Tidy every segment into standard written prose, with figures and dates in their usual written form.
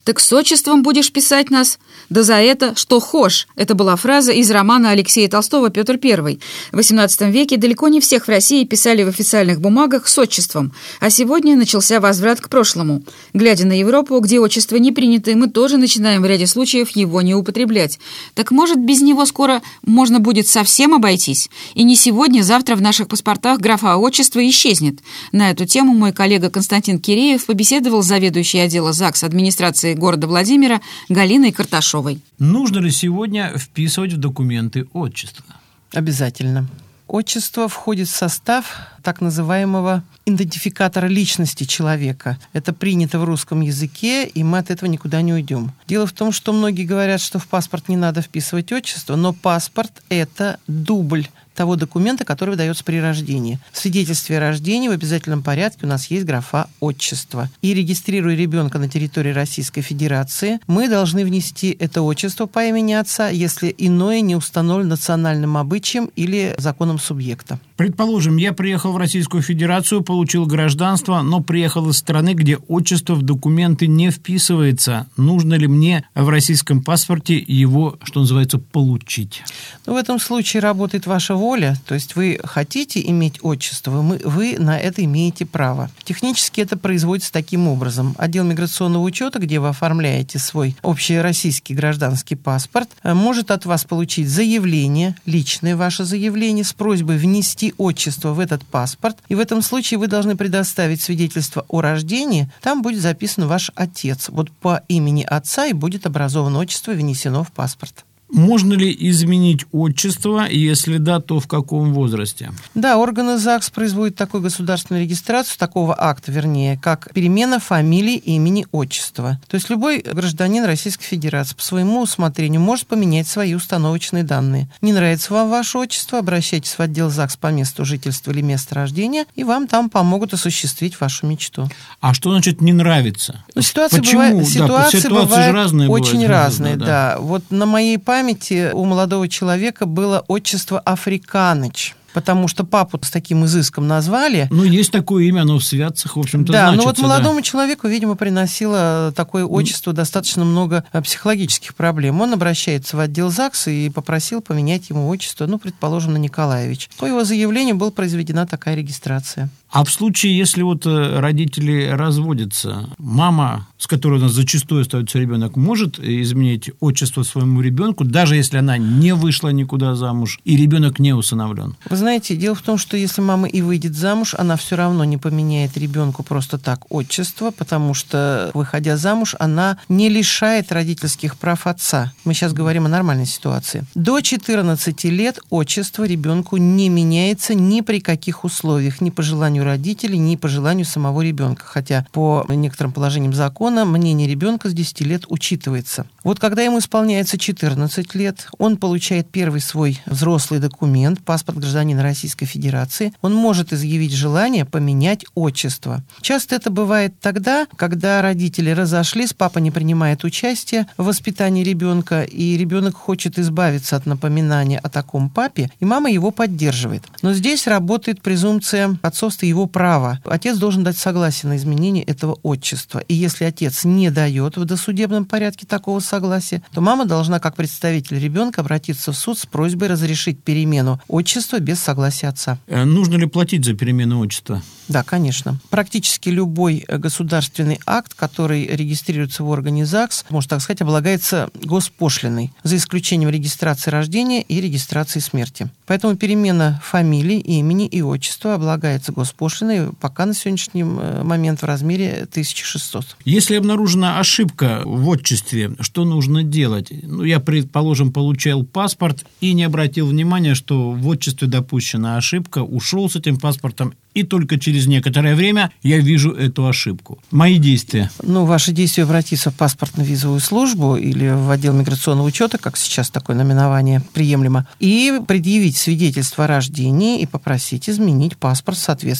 Так с отчеством будешь писать нас? Да за это, что хошь. Это была фраза из романа Алексея Толстого «Петр I». В XVIII веке далеко не всех в России писали в официальных бумагах с отчеством, а сегодня начался возврат к прошлому. Глядя на Европу, где отчество не принято, мы тоже начинаем в ряде случаев его не употреблять. Так может, без него скоро можно будет совсем обойтись? И не сегодня, завтра в наших паспортах графа отчества исчезнет. На эту тему мой коллега Константин Киреев побеседовал с заведующей отдела ЗАГС администрации города Владимира Галиной Карташовой. Нужно ли сегодня вписывать в документы отчество? Обязательно. Отчество входит в состав так называемого идентификатора личности человека. Это принято в русском языке, и мы от этого никуда не уйдем. Дело в том, что многие говорят, что в паспорт не надо вписывать отчество, но паспорт – это дубль того документа, который выдается при рождении. В свидетельстве о рождении в обязательном порядке у нас есть графа «Отчество». И регистрируя ребенка на территории Российской Федерации, мы должны внести это отчество по имени отца, если иное не установлено национальным обычаем или законом субъекта. Предположим, я приехал в Российскую Федерацию, получил гражданство, но приехал из страны, где отчество в документы не вписывается. Нужно ли мне в российском паспорте его, что называется, получить? В этом случае работает ваша воля, то есть вы хотите иметь отчество, вы на это имеете право. Технически это производится таким образом. Отдел миграционного учета, где вы оформляете свой общероссийский гражданский паспорт, может от вас получить заявление, личное ваше заявление с просьбой внести отчество в этот паспорт, и в этом случае вы должны предоставить свидетельство о рождении, там будет записан ваш отец. Вот по имени отца и будет образовано отчество, внесено в паспорт. Можно ли изменить отчество? Если да, то в каком возрасте? Да, органы ЗАГС производят такую государственную регистрацию, такого акта, вернее, как перемена фамилии, имени, отчества. То есть любой гражданин Российской Федерации по своему усмотрению может поменять свои установочные данные. Не нравится вам ваше отчество, обращайтесь в отдел ЗАГС по месту жительства или места рождения, и вам там помогут осуществить вашу мечту. А что значит «не нравится»? Ситуации Ситуации же разные очень бывают. разные, да. Вот на моей памяти у молодого человека было отчество Африканыч, потому что папу с таким изыском назвали. Ну, есть такое имя, оно в святцах, в общем-то, да, значится. Но вот молодому человеку, видимо, приносило такое отчество достаточно много психологических проблем. Он обращается в отдел ЗАГС и попросил поменять ему отчество, предположим, на Николаевич. По его заявлению была произведена такая регистрация. А в случае, если родители разводятся, мама, с которой у нас зачастую остается ребенок, может изменить отчество своему ребенку, даже если она не вышла никуда замуж и ребенок не усыновлен? Вы знаете, дело в том, что если мама и выйдет замуж, она все равно не поменяет ребенку просто так отчество, потому что, выходя замуж, она не лишает родительских прав отца. Мы сейчас говорим о нормальной ситуации. До 14 лет отчество ребенку не меняется ни при каких условиях, ни по желанию родителей, ни по желанию самого ребенка. Хотя по некоторым положениям закона мнение ребенка с 10 лет учитывается. Вот когда ему исполняется 14 лет, он получает первый свой взрослый документ, паспорт гражданина Российской Федерации, он может изъявить желание поменять отчество. Часто это бывает тогда, когда родители разошлись, папа не принимает участие в воспитании ребенка, и ребенок хочет избавиться от напоминания о таком папе, и мама его поддерживает. Но здесь работает презумпция отцовства его права. Отец должен дать согласие на изменение этого отчества. И если отец не дает в досудебном порядке такого согласия, то мама должна, как представитель ребенка, обратиться в суд с просьбой разрешить перемену отчества без согласия отца. Нужно ли платить за перемену отчества? Да, конечно. Практически любой государственный акт, который регистрируется в органе ЗАГС, можно так сказать, облагается госпошлиной, за исключением регистрации рождения и регистрации смерти. Поэтому перемена фамилии, имени и отчества облагается госпошлиной пока на сегодняшний момент в размере 1600. Если обнаружена ошибка в отчестве, что нужно делать? Я, предположим, получал паспорт и не обратил внимания, что в отчестве допущена ошибка, ушел с этим паспортом, и только через некоторое время я вижу эту ошибку. Мои действия? Ваши действия — обратиться в паспортно-визовую службу или в отдел миграционного учета, как сейчас такое наименование приемлемо, и предъявить свидетельство о рождении и попросить изменить паспорт в соответствии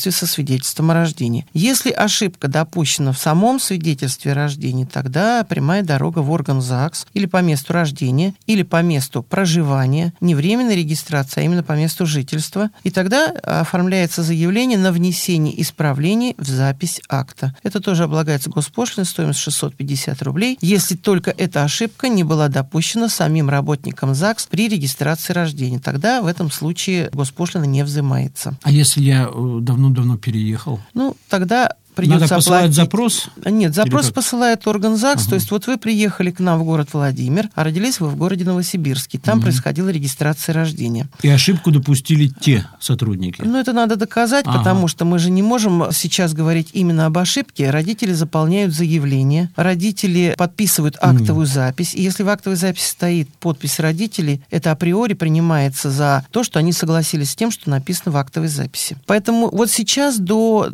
соответствии со свидетельством о рождении. Если ошибка допущена в самом свидетельстве о рождении, тогда прямая дорога в орган ЗАГС или по месту рождения, или по месту проживания, не временной регистрации, а именно по месту жительства. И тогда оформляется заявление на внесение исправлений в запись акта. Это тоже облагается госпошлиной, стоимость 650 рублей, если только эта ошибка не была допущена самим работником ЗАГС при регистрации рождения. Тогда в этом случае госпошлина не взимается. А если я давно-давно переехал? Тогда придется надо посылать оплатить. запрос? Нет, запрос посылает орган ЗАГС. То есть вот вы приехали к нам в город Владимир, а родились вы в городе Новосибирске. Там происходила регистрация рождения. И ошибку допустили те сотрудники? Это надо доказать, потому что мы же не можем сейчас говорить именно об ошибке. Родители заполняют заявление, родители подписывают актовую запись. И если в актовой записи стоит подпись родителей, это априори принимается за то, что они согласились с тем, что написано в актовой записи. Поэтому вот сейчас до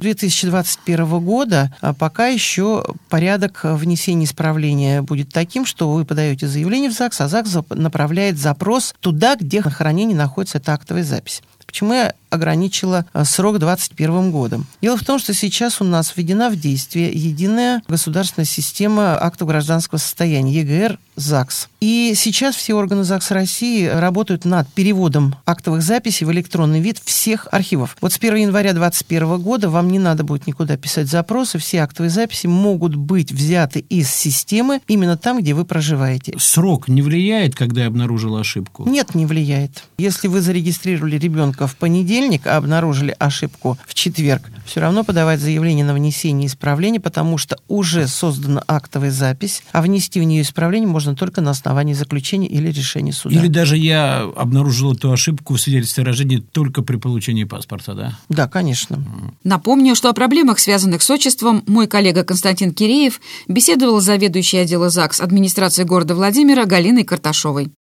2021 года пока еще порядок внесения исправления будет таким, что вы подаете заявление в ЗАГС, а ЗАГС направляет запрос туда, где на хранении находится эта актовая запись. Почему я ограничила срок 2021 годом? Дело в том, что сейчас у нас введена в действие единая государственная система актов гражданского состояния, ЕГР ЗАГС. И сейчас все органы ЗАГС России работают над переводом актовых записей в электронный вид всех архивов. Вот с 1 января 2021 года вам не надо будет никуда писать запросы, все актовые записи могут быть взяты из системы именно там, где вы проживаете. Срок не влияет, когда я обнаружил ошибку? Нет, не влияет. Если вы зарегистрировали ребенка в понедельник, а обнаружили ошибку в четверг, все равно подавать заявление на внесение исправления, потому что уже создана актовая запись, а внести в нее исправление можно только на основании заключения или решения суда. Или даже я обнаружил эту ошибку в свидетельстве о рождении только при получении паспорта, да? Да, конечно. Напомню, что о проблемах, связанных с отчеством, мой коллега Константин Киреев беседовал с заведующей отдела ЗАГС администрации города Владимира Галиной Карташовой.